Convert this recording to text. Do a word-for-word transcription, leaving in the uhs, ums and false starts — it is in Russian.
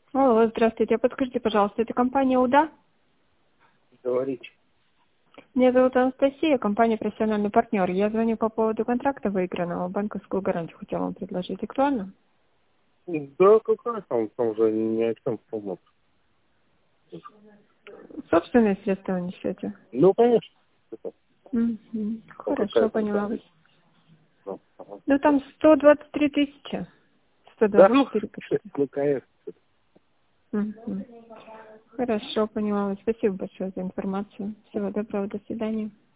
Алло, здравствуйте. Подскажите, пожалуйста, это компания УДА? Говорите. Меня зовут Анастасия, компания «Профессиональный партнер». Я звоню по поводу контракта выигранного. Банковскую гарантию хотела вам предложить. Актуально? Да, какая там, там же ни о чем помог. Собственные средства вы несете? Ну, конечно. Мгм. Ну, какая Хорошо, поняла компания? вас. Ну, ага. Ну, там сто двадцать три тысячи. сто Да, двадцать ну, четыре почти. ну, конечно. Мгм. Хорошо, поняла вас. Спасибо большое за информацию. Всего доброго, до свидания.